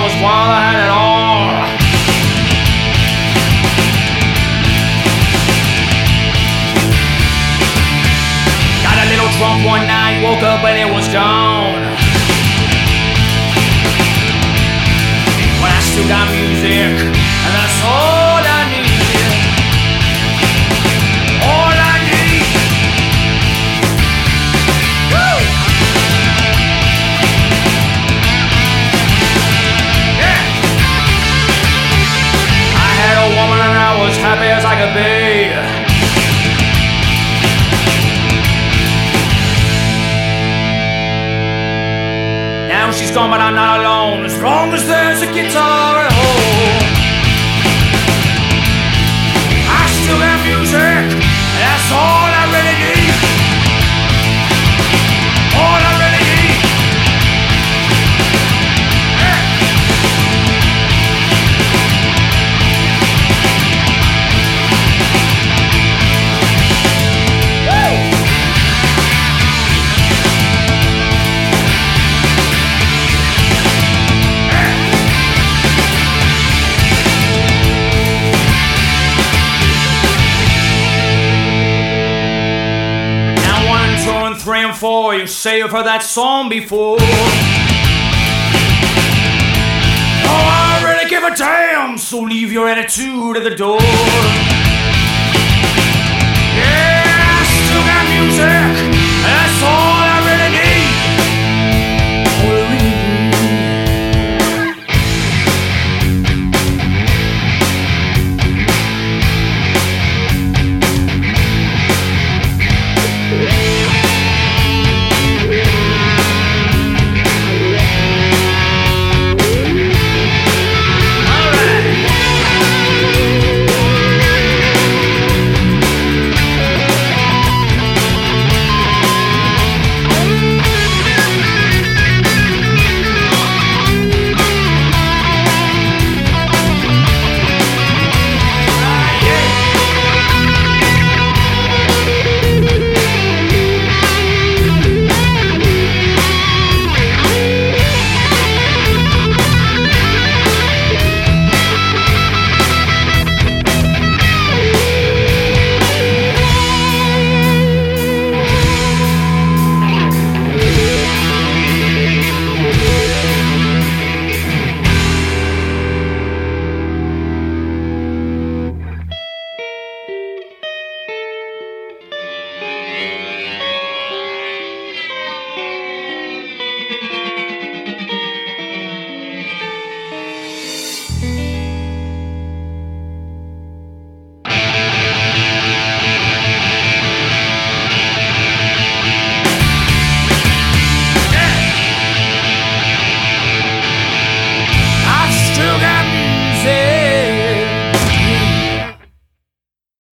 was while I had it all. Got a little drunk one night, woke up and it was gone. But I still got music, and that's all I need. All I need. Woo! Yeah! I had a woman and I was happy as I could be. Now she's gone, but I'm not alone. As long as there's a guitar at home, I still have music, and that's all I really need. All I really need. Yeah. Woo! Now 1, 2, and 3 and 4, you say you've heard that song before. Oh, I really give a damn, so leave your attitude at the door. Yeah, I still got music, and that's all